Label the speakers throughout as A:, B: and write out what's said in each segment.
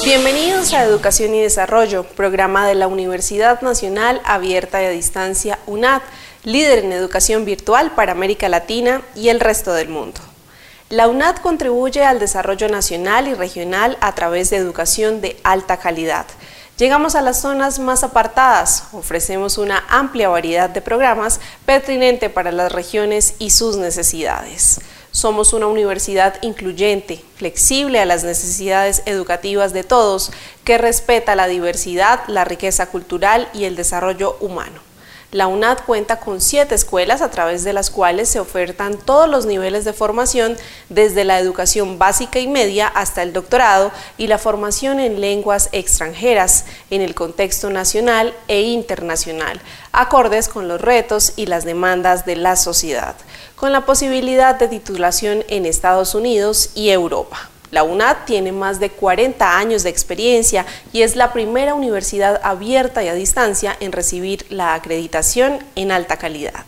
A: Bienvenidos a Educación y Desarrollo, programa de la Universidad Nacional Abierta y a Distancia UNAD, líder en educación virtual para América Latina y el resto del mundo. La UNAD contribuye al desarrollo nacional y regional a través de educación de alta calidad. Llegamos a las zonas más apartadas, ofrecemos una amplia variedad de programas pertinente para las regiones y sus necesidades. Somos una universidad incluyente, flexible a las necesidades educativas de todos, que respeta la diversidad, la riqueza cultural y el desarrollo humano. La UNAD cuenta con 7 escuelas a través de las cuales se ofertan todos los niveles de formación, desde la educación básica y media hasta el doctorado y la formación en lenguas extranjeras en el contexto nacional e internacional, acordes con los retos y las demandas de la sociedad, con la posibilidad de titulación en Estados Unidos y Europa. La UNAD tiene más de 40 años de experiencia y es la primera universidad abierta y a distancia en recibir la acreditación en alta calidad.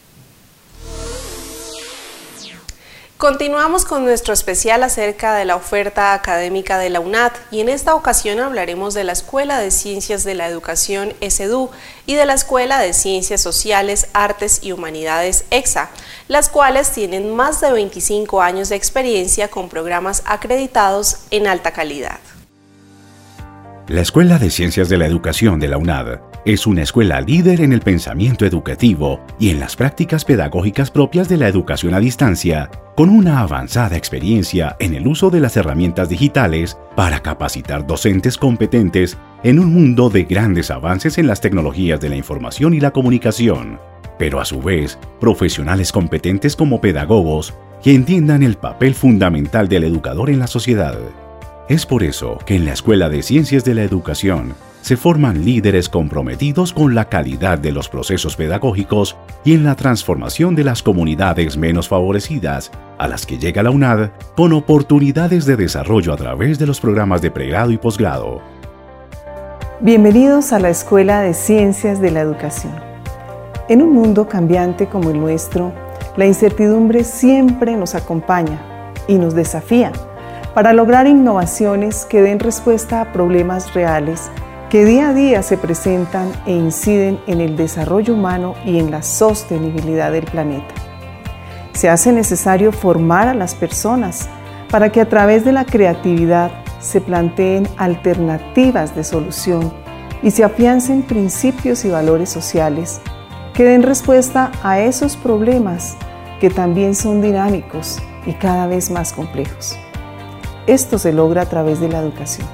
A: Continuamos con nuestro especial acerca de la oferta académica de la UNAD y en esta ocasión hablaremos de la Escuela de Ciencias de la Educación ESEDU y de la Escuela de Ciencias Sociales, Artes y Humanidades EXA, las cuales tienen más de 25 años de experiencia con programas acreditados en alta calidad.
B: La Escuela de Ciencias de la Educación de la UNAD es una escuela líder en el pensamiento educativo y en las prácticas pedagógicas propias de la educación a distancia, con una avanzada experiencia en el uso de las herramientas digitales para capacitar docentes competentes en un mundo de grandes avances en las tecnologías de la información y la comunicación, pero a su vez profesionales competentes como pedagogos que entiendan el papel fundamental del educador en la sociedad. Es por eso que en la Escuela de Ciencias de la Educación se forman líderes comprometidos con la calidad de los procesos pedagógicos y en la transformación de las comunidades menos favorecidas, a las que llega la UNAD con oportunidades de desarrollo a través de los programas de pregrado y posgrado.
C: Bienvenidos a la Escuela de Ciencias de la Educación. En un mundo cambiante como el nuestro, la incertidumbre siempre nos acompaña y nos desafía para lograr innovaciones que den respuesta a problemas reales que día a día se presentan e inciden en el desarrollo humano y en la sostenibilidad del planeta. Se hace necesario formar a las personas para que a través de la creatividad se planteen alternativas de solución y se afiancen principios y valores sociales que den respuesta a esos problemas que también son dinámicos y cada vez más complejos. Esto se logra a través de la educación.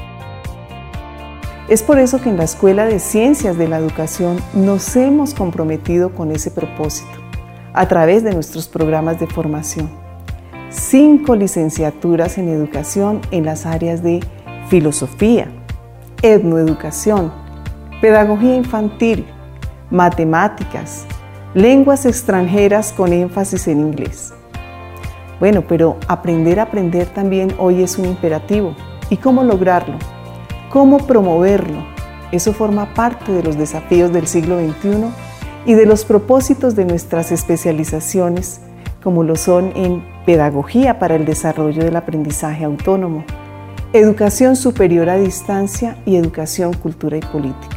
C: Es por eso que en la Escuela de Ciencias de la Educación nos hemos comprometido con ese propósito, a través de nuestros programas de formación. 5 licenciaturas en educación en las áreas de filosofía, etnoeducación, pedagogía infantil, matemáticas, lenguas extranjeras con énfasis en inglés. Bueno, pero aprender también hoy es un imperativo. ¿Y cómo lograrlo? ¿Cómo promoverlo? Eso forma parte de los desafíos del siglo XXI y de los propósitos de nuestras especializaciones, como lo son en Pedagogía para el Desarrollo del Aprendizaje Autónomo, Educación Superior a Distancia y Educación, Cultura y Política.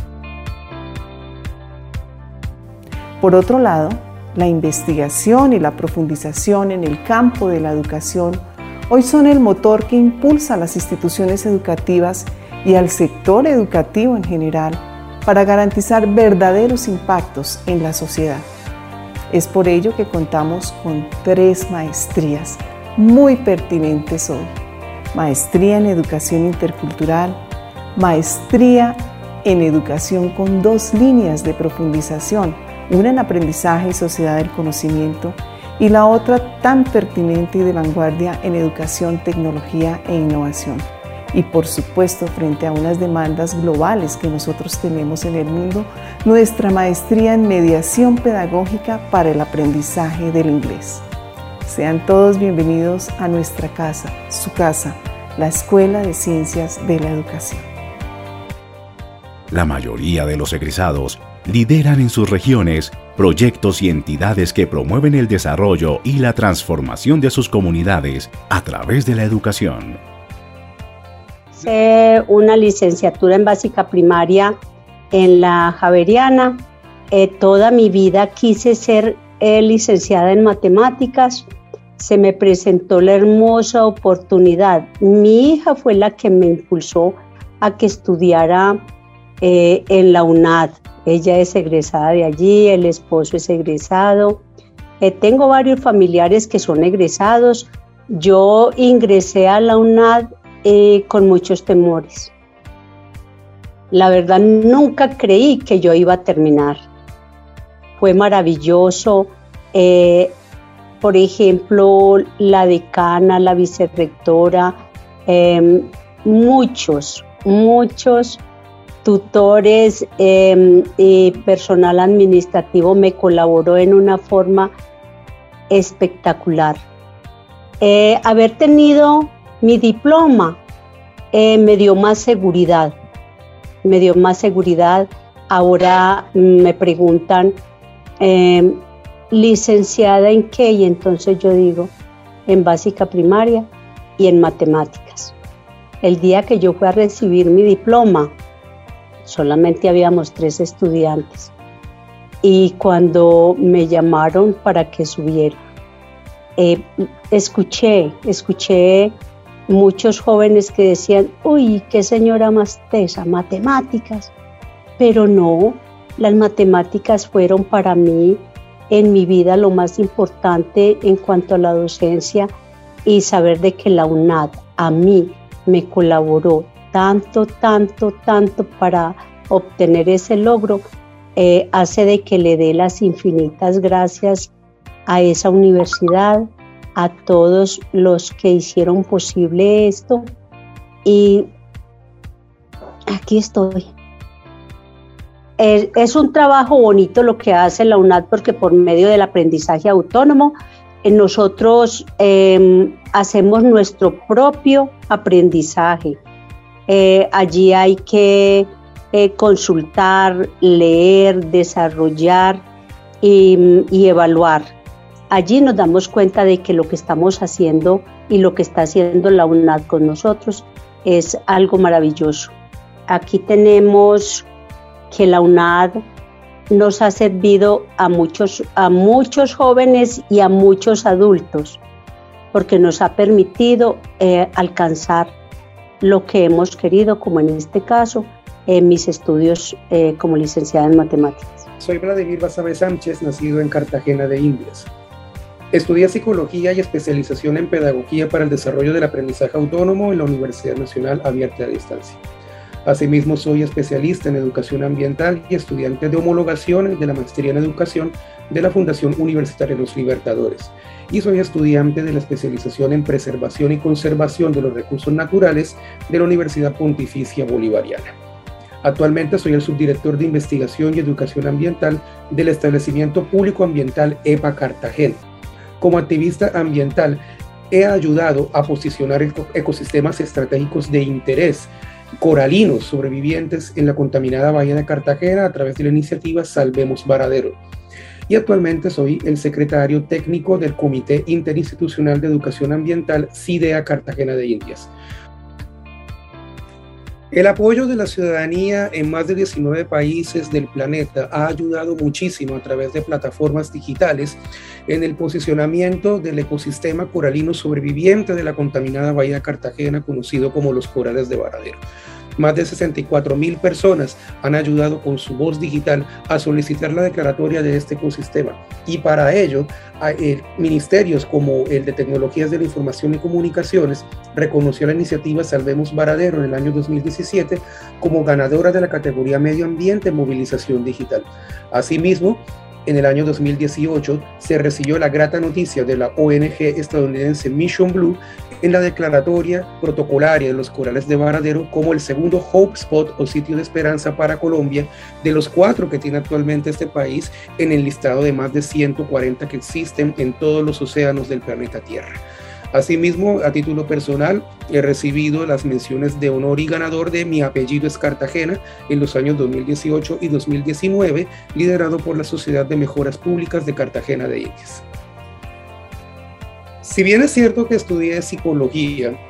C: Por otro lado, la investigación y la profundización en el campo de la educación hoy son el motor que impulsa a las instituciones educativas y al sector educativo en general para garantizar verdaderos impactos en la sociedad. Es por ello que contamos con 3 maestrías muy pertinentes hoy. Maestría en Educación Intercultural, Maestría en Educación con 2 líneas de profundización, una en Aprendizaje y Sociedad del Conocimiento y la otra tan pertinente y de vanguardia en Educación, Tecnología e Innovación. Y por supuesto, frente a unas demandas globales que nosotros tenemos en el mundo, nuestra maestría en Mediación Pedagógica para el Aprendizaje del Inglés. Sean todos bienvenidos a nuestra casa, su casa, la Escuela de Ciencias de la Educación.
B: La mayoría de los egresados lideran en sus regiones proyectos y entidades que promueven el desarrollo y la transformación de sus comunidades a través de la educación.
D: Hice una licenciatura en básica primaria en la Javeriana. Toda mi vida quise ser licenciada en matemáticas. Se me presentó la hermosa oportunidad. Mi hija fue la que me impulsó a que estudiara en la UNAD. Ella es egresada de allí, el esposo es egresado. Tengo varios familiares que son egresados. Yo ingresé a la UNAD con muchos temores. La verdad, nunca creí que yo iba a terminar. Fue maravilloso. Por ejemplo, la decana, la vicerrectora, muchos tutores y personal administrativo me colaboró en una forma espectacular. Haber tenido mi diploma me dio más seguridad. Ahora me preguntan, ¿licenciada en qué? Y entonces yo digo, en básica primaria y en matemáticas. El día que yo fui a recibir mi diploma, solamente habíamos 3 estudiantes. Y cuando me llamaron para que subiera, escuché muchos jóvenes que decían, uy, qué señora más tesa, matemáticas. Pero no, las matemáticas fueron para mí en mi vida lo más importante en cuanto a la docencia, y saber de que la UNAD a mí me colaboró tanto para obtener ese logro, hace de que le dé las infinitas gracias a esa universidad, a todos los que hicieron posible esto, y aquí estoy. Es un trabajo bonito lo que hace la UNAD, porque por medio del aprendizaje autónomo nosotros hacemos nuestro propio aprendizaje. Allí hay que consultar, leer, desarrollar y evaluar. Allí nos damos cuenta de que lo que estamos haciendo y lo que está haciendo la UNAD con nosotros es algo maravilloso. Aquí tenemos que la UNAD nos ha servido a muchos jóvenes y a muchos adultos, porque nos ha permitido alcanzar lo que hemos querido, como en este caso, mis estudios como licenciada en matemáticas.
E: Soy Vladimir Basabe Sánchez, nacido en Cartagena de Indias. Estudié psicología y especialización en pedagogía para el desarrollo del aprendizaje autónomo en la Universidad Nacional Abierta a Distancia. Asimismo, soy especialista en educación ambiental y estudiante de homologación de la maestría en educación de la Fundación Universitaria Los Libertadores. Y soy estudiante de la especialización en preservación y conservación de los recursos naturales de la Universidad Pontificia Bolivariana. Actualmente soy el subdirector de investigación y educación ambiental del establecimiento público ambiental EPA Cartagena. Como activista ambiental, he ayudado a posicionar ecosistemas estratégicos de interés coralinos sobrevivientes en la contaminada bahía de Cartagena a través de la iniciativa Salvemos Varadero. Y actualmente soy el secretario técnico del Comité Interinstitucional de Educación Ambiental CIDEA Cartagena de Indias. El apoyo de la ciudadanía en más de 19 países del planeta ha ayudado muchísimo a través de plataformas digitales en el posicionamiento del ecosistema coralino sobreviviente de la contaminada bahía de Cartagena, conocido como los corales de Varadero. Más de 64,000 personas han ayudado con su voz digital a solicitar la declaratoria de este ecosistema. Y para ello, ministerios como el de Tecnologías de la Información y Comunicaciones reconoció la iniciativa Salvemos Varadero en el año 2017 como ganadora de la categoría Medio Ambiente Movilización Digital. Asimismo, en el año 2018 se recibió la grata noticia de la ONG estadounidense Mission Blue en la declaratoria protocolaria de los corales de Varadero como el segundo Hope Spot o sitio de esperanza para Colombia de los 4 que tiene actualmente este país en el listado de más de 140 que existen en todos los océanos del planeta Tierra. Asimismo, a título personal, he recibido las menciones de honor y ganador de Mi apellido es Cartagena en los años 2018 y 2019, liderado por la Sociedad de Mejoras Públicas de Cartagena de Indias. Si bien es cierto que estudié psicología,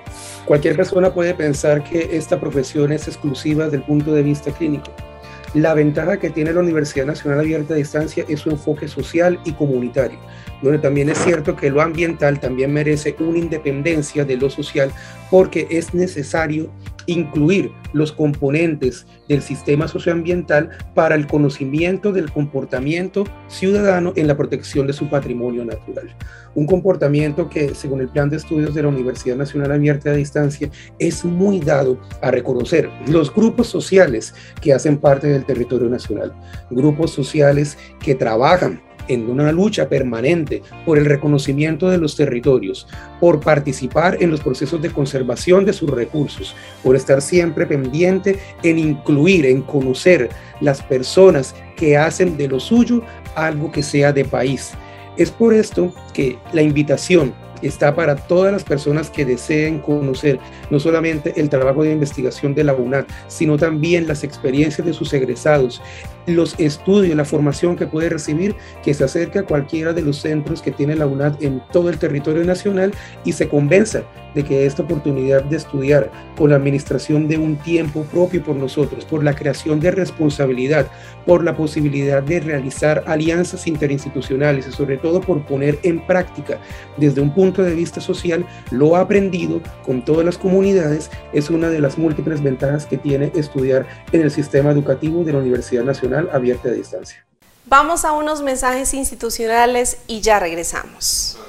E: Cualquier persona puede pensar que esta profesión es exclusiva desde el punto de vista clínico. La ventaja que tiene la Universidad Nacional Abierta a Distancia es su enfoque social y comunitario, donde también es cierto que lo ambiental también merece una independencia de lo social, porque es necesario incluir los componentes del sistema socioambiental para el conocimiento del comportamiento ciudadano en la protección de su patrimonio natural. Un comportamiento que, según el plan de estudios de la Universidad Nacional Abierta a Distancia, es muy dado a reconocer los grupos sociales que hacen parte del territorio nacional, grupos sociales que trabajan en una lucha permanente por el reconocimiento de los territorios, por participar en los procesos de conservación de sus recursos, por estar siempre pendiente en incluir, en conocer las personas que hacen de lo suyo algo que sea de país. Es por esto que la invitación está para todas las personas que deseen conocer no solamente el trabajo de investigación de la UNAD, sino también las experiencias de sus egresados, los estudios, la formación que puede recibir, que se acerque a cualquiera de los centros que tiene la UNAD en todo el territorio nacional y se convenza de que esta oportunidad de estudiar con la administración de un tiempo propio por nosotros, por la creación de responsabilidad, por la posibilidad de realizar alianzas interinstitucionales y sobre todo por poner en práctica desde un punto de vista social lo aprendido con todas las comunidades, es una de las múltiples ventajas que tiene estudiar en el sistema educativo de la Universidad Nacional Abierta a Distancia.
A: Vamos a unos mensajes institucionales y ya regresamos.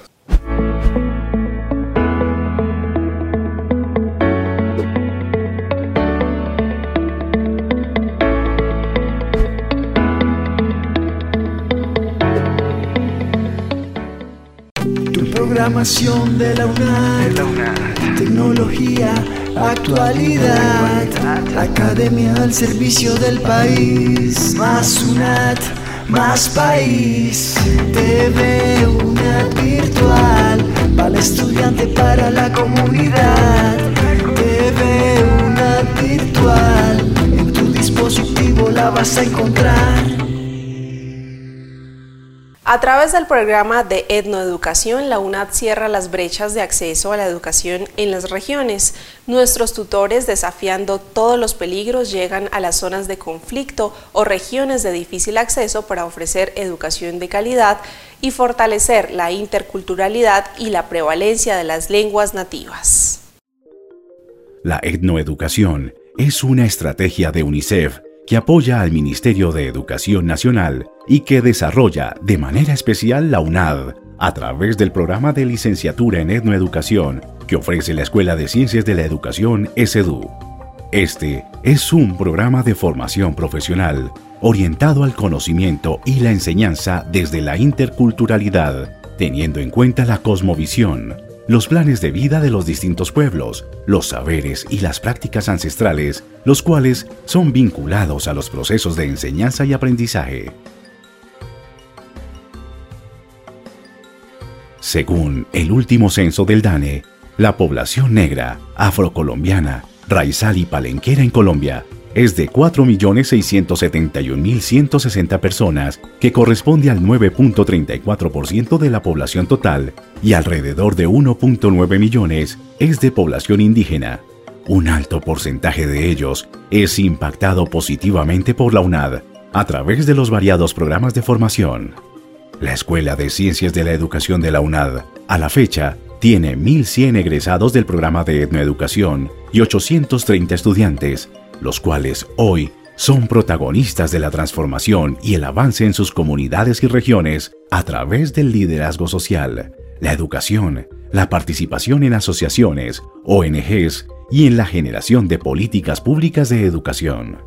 F: Programación de la UNAD, tecnología, actualidad, academia al servicio del país. Más UNAD, más país. TV UNAD virtual, para el estudiante, para la comunidad. TV UNAD virtual, en tu dispositivo la vas a encontrar.
A: A través del programa de etnoeducación, la UNAD cierra las brechas de acceso a la educación en las regiones. Nuestros tutores, desafiando todos los peligros, llegan a las zonas de conflicto o regiones de difícil acceso para ofrecer educación de calidad y fortalecer la interculturalidad y la prevalencia de las lenguas nativas.
B: La etnoeducación es una estrategia de UNICEF que apoya al Ministerio de Educación Nacional y que desarrolla de manera especial la UNAD a través del programa de licenciatura en etnoeducación que ofrece la Escuela de Ciencias de la Educación ESEDU. Este es un programa de formación profesional orientado al conocimiento y la enseñanza desde la interculturalidad, teniendo en cuenta la cosmovisión, los planes de vida de los distintos pueblos, los saberes y las prácticas ancestrales, los cuales son vinculados a los procesos de enseñanza y aprendizaje. Según el último censo del DANE, la población negra, afrocolombiana, raizal y palenquera en Colombia es de 4.671.160 personas, que corresponde al 9.34% de la población total, y alrededor de 1.9 millones es de población indígena. Un alto porcentaje de ellos es impactado positivamente por la UNAD a través de los variados programas de formación. La Escuela de Ciencias de la Educación de la UNAD, a la fecha, tiene 1.100 egresados del programa de etnoeducación y 830 estudiantes, los cuales hoy son protagonistas de la transformación y el avance en sus comunidades y regiones a través del liderazgo social, la educación, la participación en asociaciones, ONGs y en la generación de políticas públicas de educación.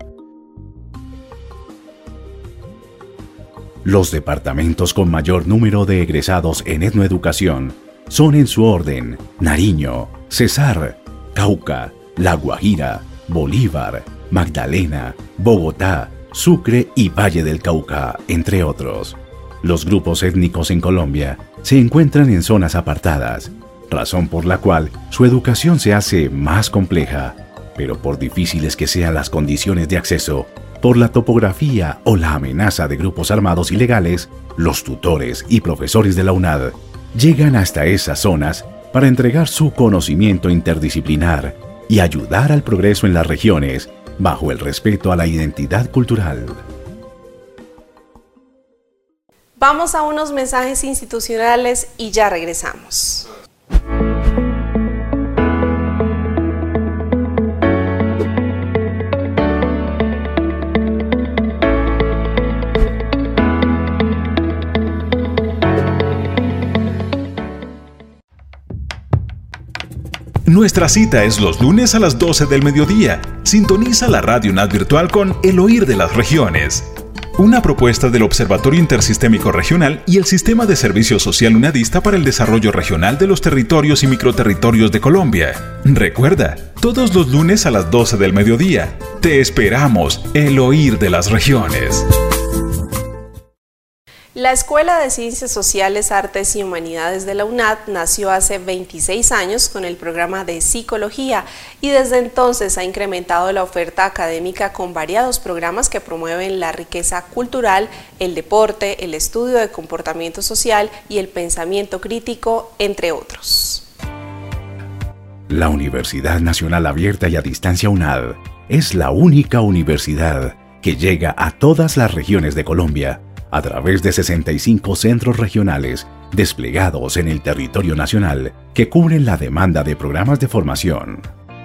B: Los departamentos con mayor número de egresados en etnoeducación son en su orden: Nariño, Cesar, Cauca, La Guajira, Bolívar, Magdalena, Bogotá, Sucre y Valle del Cauca, entre otros. Los grupos étnicos en Colombia se encuentran en zonas apartadas, razón por la cual su educación se hace más compleja, pero por difíciles que sean las condiciones de acceso, por la topografía o la amenaza de grupos armados ilegales, los tutores y profesores de la UNAD llegan hasta esas zonas para entregar su conocimiento interdisciplinar y ayudar al progreso en las regiones bajo el respeto a la identidad cultural.
A: Vamos a unos mensajes institucionales y ya regresamos.
G: Nuestra cita es los lunes a las 12 del mediodía. Sintoniza la Radio UNAD virtual con El Oír de las Regiones. Una propuesta del Observatorio Intersistémico Regional y el Sistema de Servicio Social UNADista para el Desarrollo Regional de los Territorios y Microterritorios de Colombia. Recuerda, todos los lunes a las 12 del mediodía. Te esperamos, El Oír de las Regiones.
A: La Escuela de Ciencias Sociales, Artes y Humanidades de la UNAD nació hace 26 años con el programa de Psicología y desde entonces ha incrementado la oferta académica con variados programas que promueven la riqueza cultural, el deporte, el estudio de comportamiento social y el pensamiento crítico, entre otros.
B: La Universidad Nacional Abierta y a Distancia UNAD es la única universidad que llega a todas las regiones de Colombia a través de 65 centros regionales desplegados en el territorio nacional que cubren la demanda de programas de formación.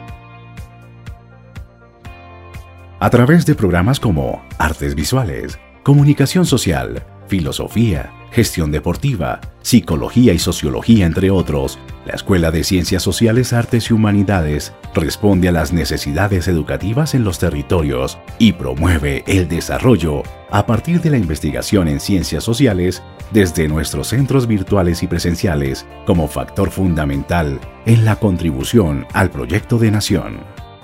B: A través de programas como Artes Visuales, Comunicación Social, Filosofía, Gestión Deportiva, Psicología y Sociología, entre otros, la Escuela de Ciencias Sociales, Artes y Humanidades responde a las necesidades educativas en los territorios y promueve el desarrollo a partir de la investigación en ciencias sociales desde nuestros centros virtuales y presenciales como factor fundamental en la contribución al proyecto de nación.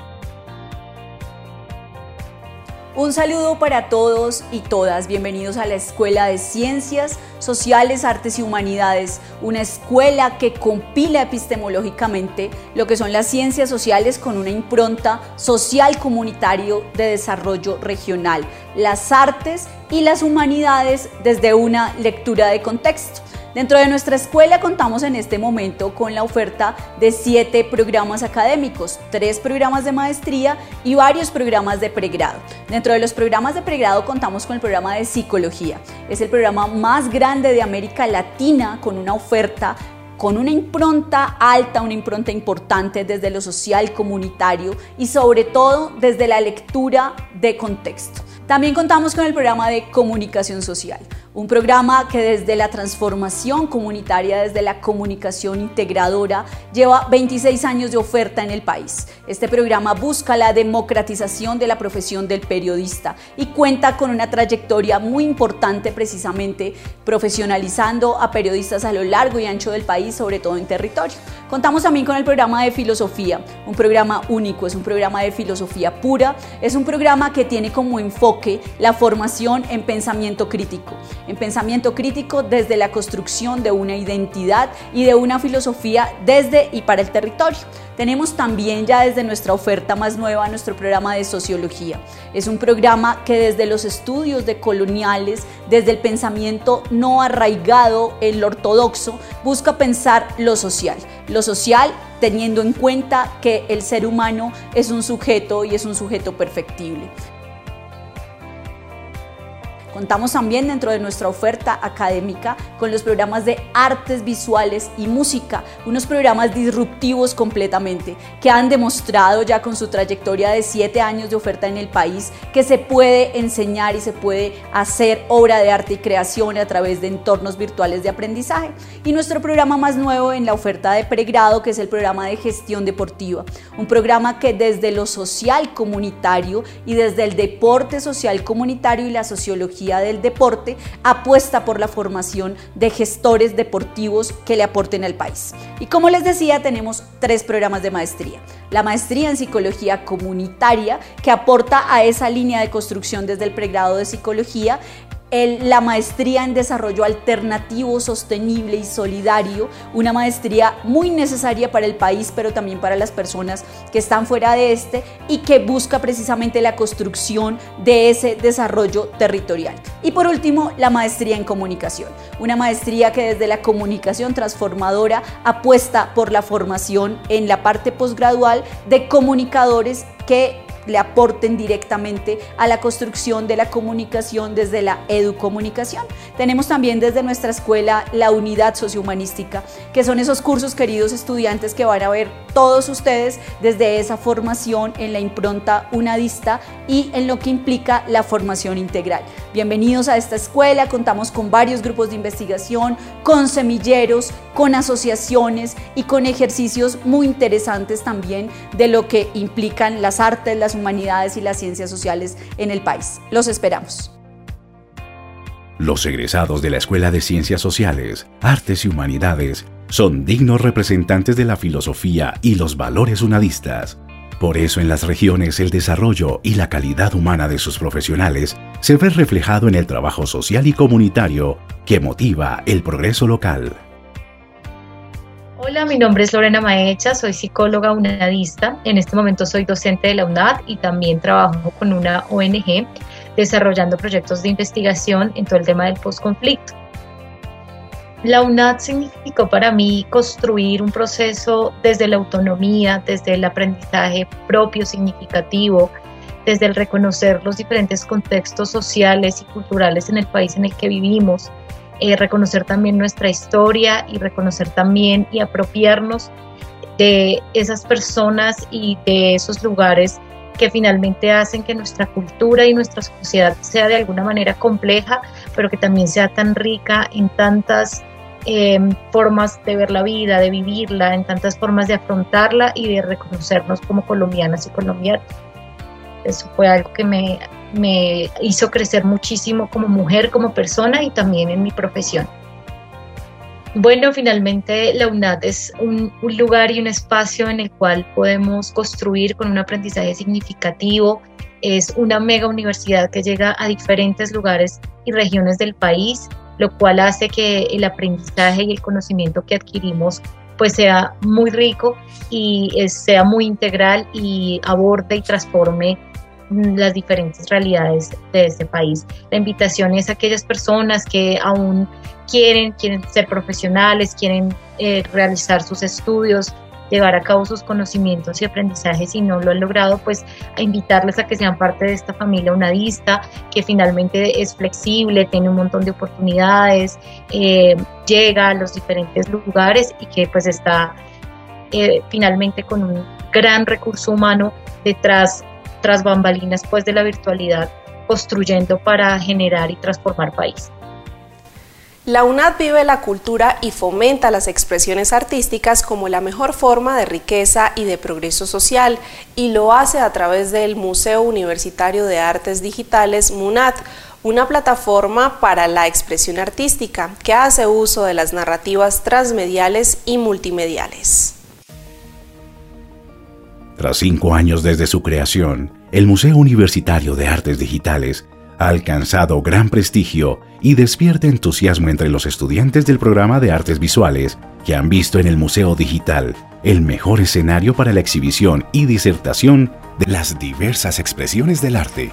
H: Un saludo para todos y todas. Bienvenidos a la Escuela de Ciencias Sociales, Artes y Humanidades, una escuela que compila epistemológicamente lo que son las ciencias sociales con una impronta social comunitario de desarrollo regional, las artes y las humanidades desde una lectura de contexto. Dentro de nuestra escuela contamos en este momento con la oferta de 7 programas académicos, 3 programas de maestría y varios programas de pregrado. Dentro de los programas de pregrado contamos con el programa de Psicología. Es el programa más grande de América Latina con una oferta con una impronta alta, una impronta importante desde lo social, comunitario y sobre todo desde la lectura de contexto. También contamos con el programa de Comunicación Social, un programa que desde la transformación comunitaria, desde la comunicación integradora, lleva 26 años de oferta en el país. Este programa busca la democratización de la profesión del periodista y cuenta con una trayectoria muy importante precisamente profesionalizando a periodistas a lo largo y ancho del país, sobre todo en territorio. Contamos también con el programa de Filosofía, un programa único, es un programa de filosofía pura, es un programa que tiene como enfoque la formación en pensamiento crítico desde la construcción de una identidad y de una filosofía desde y para el territorio. Tenemos también ya desde nuestra oferta más nueva nuestro programa de Sociología. Es un programa que desde los estudios decoloniales, desde el pensamiento no arraigado en lo ortodoxo, busca pensar lo social teniendo en cuenta que el ser humano es un sujeto y es un sujeto perfectible. Contamos también dentro de nuestra oferta académica con los programas de artes visuales y música, unos programas disruptivos completamente, que han demostrado ya con su trayectoria de 7 años de oferta en el país que se puede enseñar y se puede hacer obra de arte y creación a través de entornos virtuales de aprendizaje. Y nuestro programa más nuevo en la oferta de pregrado, que es el programa de Gestión Deportiva, un programa que desde lo social comunitario y desde el deporte social comunitario y la sociología del deporte apuesta por la formación de gestores deportivos que le aporten al país. Y como les decía, tenemos 3 programas de maestría. La maestría en Psicología Comunitaria, que aporta a esa línea de construcción desde el pregrado de Psicología, la maestría en desarrollo alternativo, sostenible y solidario, una maestría muy necesaria para el país, pero también para las personas que están fuera de este y que busca precisamente la construcción de ese desarrollo territorial. Y por último, la maestría en comunicación, una maestría que desde la comunicación transformadora apuesta por la formación en la parte posgradual de comunicadores que le aporten directamente a la construcción de la comunicación desde la educomunicación. Tenemos también desde nuestra escuela la unidad sociohumanística, que son esos cursos, queridos estudiantes, que van a ver todos ustedes desde esa formación en la impronta unadista y en lo que implica la formación integral. Bienvenidos a esta escuela, contamos con varios grupos de investigación, con semilleros, con asociaciones y con ejercicios muy interesantes también de lo que implican las artes, las humanidades y las ciencias sociales en el país. Los esperamos.
B: Los egresados de la Escuela de Ciencias Sociales, Artes y Humanidades son dignos representantes de la filosofía y los valores unadistas. Por eso en las regiones el desarrollo y la calidad humana de sus profesionales se ve reflejado en el trabajo social y comunitario que motiva el progreso local.
I: Hola, mi nombre es Lorena Maecha, soy psicóloga unadista. En este momento soy docente de la UNAD y también trabajo con una ONG desarrollando proyectos de investigación en todo el tema del posconflicto. La UNAD significó para mí construir un proceso desde la autonomía, desde el aprendizaje propio significativo, desde el reconocer los diferentes contextos sociales y culturales en el país en el que vivimos, reconocer también nuestra historia y reconocer también y apropiarnos de esas personas y de esos lugares que finalmente hacen que nuestra cultura y nuestra sociedad sea de alguna manera compleja, pero que también sea tan rica en tantas formas de ver la vida, de vivirla, en tantas formas de afrontarla y de reconocernos como colombianas y colombianos. Eso fue algo que me hizo crecer muchísimo como mujer, como persona y también en mi profesión. Bueno, finalmente la UNAD es un lugar y un espacio en el cual podemos construir con un aprendizaje significativo. Es una mega universidad que llega a diferentes lugares y regiones del país, lo cual hace que el aprendizaje y el conocimiento que adquirimos pues sea muy rico y sea muy integral y aborde y transforme las diferentes realidades de este país. La invitación es a aquellas personas que aún quieren ser profesionales, quieren realizar sus estudios, llevar a cabo sus conocimientos y aprendizajes y no lo han logrado, pues a invitarles a que sean parte de esta familia unadista que finalmente es flexible, tiene un montón de oportunidades, llega a los diferentes lugares y que pues está finalmente con un gran recurso humano tras bambalinas pues de la virtualidad, construyendo para generar y transformar país.
A: La UNAD vive la cultura y fomenta las expresiones artísticas como la mejor forma de riqueza y de progreso social, y lo hace a través del Museo Universitario de Artes Digitales MUNAD, una plataforma para la expresión artística que hace uso de las narrativas transmediales y multimediales.
B: Tras 5 años desde su creación, el Museo Universitario de Artes Digitales ha alcanzado gran prestigio y despierta entusiasmo entre los estudiantes del programa de artes visuales que han visto en el Museo Digital el mejor escenario para la exhibición y disertación de las diversas expresiones del arte.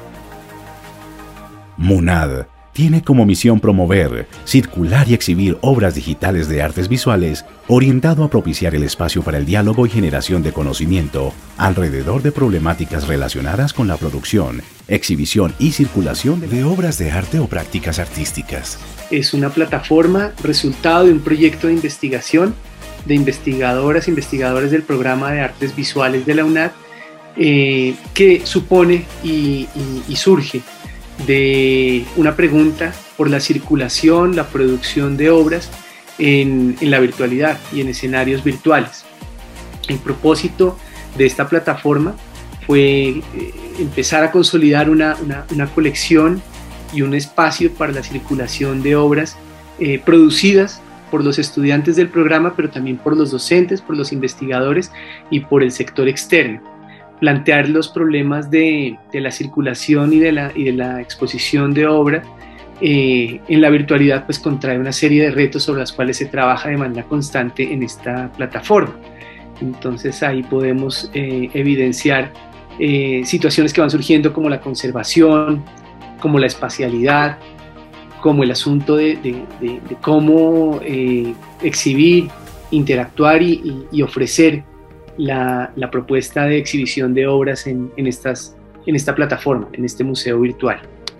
B: MUNAD tiene como misión promover, circular y exhibir obras digitales de artes visuales orientado a propiciar el espacio para el diálogo y generación de conocimiento alrededor de problemáticas relacionadas con la producción, exhibición y circulación de obras de arte o prácticas artísticas.
E: Es una plataforma resultado de un proyecto de investigación de investigadoras e investigadores del programa de artes visuales de la UNAD que supone y surge de una pregunta por la circulación, la producción de obras en la virtualidad y en escenarios virtuales. El propósito de esta plataforma fue empezar a consolidar una colección y un espacio para la circulación de obras producidas por los estudiantes del programa, pero también por los docentes, por los investigadores y por el sector externo. Plantear los problemas de la circulación y de la exposición de obra
J: en la virtualidad pues contrae una serie de retos sobre los cuales se trabaja de manera constante en esta plataforma. Entonces ahí podemos evidenciar situaciones que van surgiendo como la conservación, como la espacialidad, como el asunto de cómo exhibir, interactuar y ofrecer la propuesta de exhibición de obras en esta plataforma, en este museo virtual.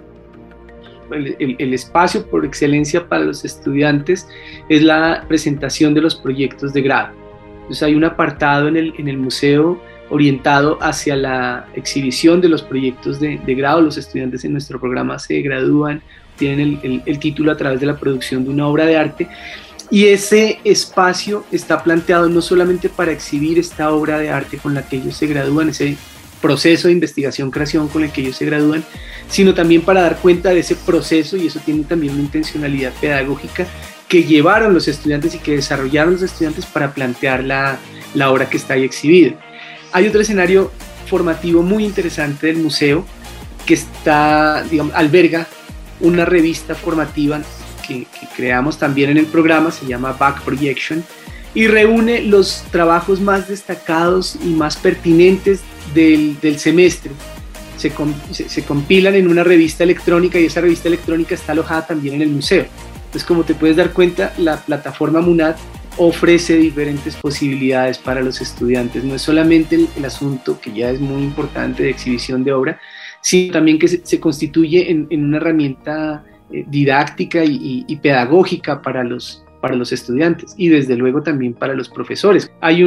J: El espacio por excelencia para los estudiantes es la presentación de los proyectos de grado. Entonces hay un apartado en el museo orientado hacia la exhibición de los proyectos de grado. Los estudiantes en nuestro programa se gradúan, tienen el título a través de la producción de una obra de arte, y ese espacio está planteado no solamente para exhibir esta obra de arte con la que ellos se gradúan, ese proceso de investigación-creación con el que ellos se gradúan, sino también para dar cuenta de ese proceso, y eso tiene también una intencionalidad pedagógica que llevaron los estudiantes y que desarrollaron los estudiantes para plantear la obra que está ahí exhibida. Hay otro escenario formativo muy interesante del museo que alberga una revista formativa que creamos también en el programa, se llama Back Projection, y reúne los trabajos más destacados y más pertinentes del semestre. Se compilan en una revista electrónica, y esa revista electrónica está alojada también en el museo. Entonces, como te puedes dar cuenta, la plataforma MUNAD ofrece diferentes posibilidades para los estudiantes. No es solamente el asunto, que ya es muy importante, de exhibición de obra, sino también que se constituye en una herramienta didáctica y pedagógica para los estudiantes, y desde luego también para los profesores. Hay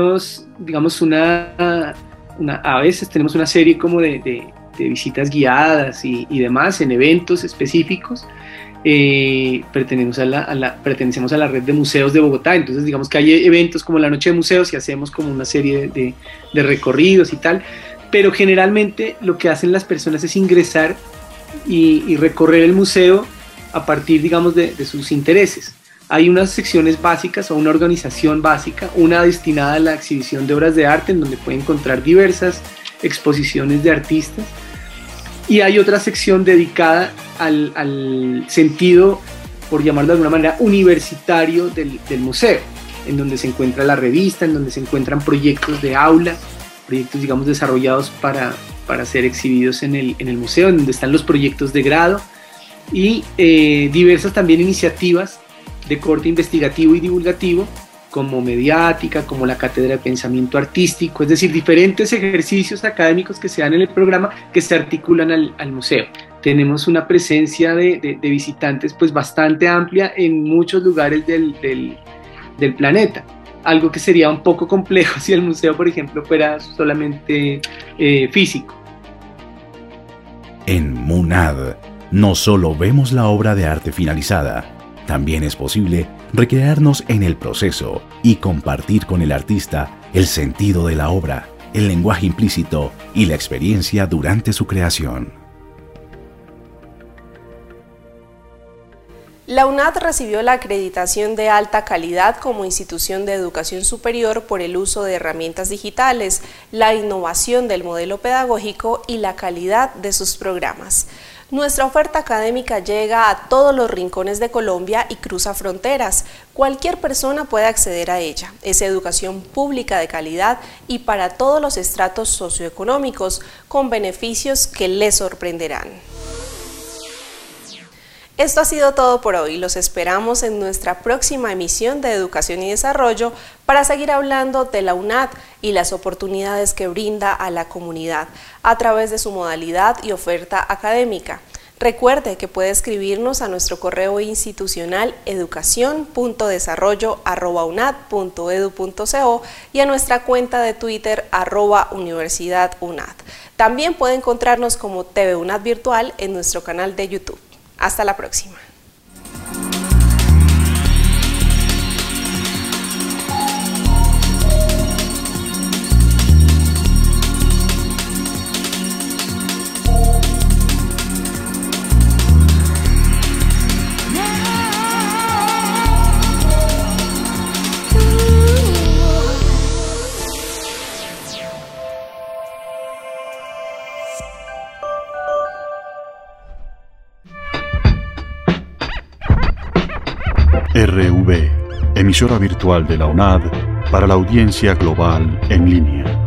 J: a veces tenemos una serie como de visitas guiadas y demás en eventos específicos. Pertenecemos a la red de museos de Bogotá, entonces digamos que hay eventos como la Noche de Museos y hacemos como una serie de recorridos y tal, pero generalmente lo que hacen las personas es ingresar y recorrer el museo a partir, digamos, de sus intereses. Hay unas secciones básicas o una organización básica, una destinada a la exhibición de obras de arte, en donde puede encontrar diversas exposiciones de artistas, y hay otra sección dedicada al sentido, por llamarlo de alguna manera, universitario del museo, en donde se encuentra la revista, en donde se encuentran proyectos de aula, proyectos, digamos, desarrollados para ser exhibidos en el museo, en donde están los proyectos de grado y diversas también iniciativas de corte investigativo y divulgativo, como mediática, como la cátedra de pensamiento artístico, es decir, diferentes ejercicios académicos que se dan en el programa que se articulan al museo. Tenemos una presencia de visitantes pues bastante amplia en muchos lugares del planeta, algo que sería un poco complejo si el museo, por ejemplo, fuera solamente físico.
B: En MUNAD no solo vemos la obra de arte finalizada, también es posible recrearnos en el proceso y compartir con el artista el sentido de la obra, el lenguaje implícito y la experiencia durante su creación.
A: La UNAD recibió la acreditación de alta calidad como institución de educación superior por el uso de herramientas digitales, la innovación del modelo pedagógico y la calidad de sus programas. Nuestra oferta académica llega a todos los rincones de Colombia y cruza fronteras. Cualquier persona puede acceder a ella. Es educación pública de calidad y para todos los estratos socioeconómicos, con beneficios que les sorprenderán. Esto ha sido todo por hoy. Los esperamos en nuestra próxima emisión de Educación y Desarrollo para seguir hablando de la UNAD y las oportunidades que brinda a la comunidad a través de su modalidad y oferta académica. Recuerde que puede escribirnos a nuestro correo institucional educacion.desarrollo@unad.edu.co y a nuestra cuenta de Twitter @universidadunad. También puede encontrarnos como TV UNAD Virtual en nuestro canal de YouTube. Hasta la próxima.
B: RV, emisora virtual de la UNAD para la audiencia global en línea.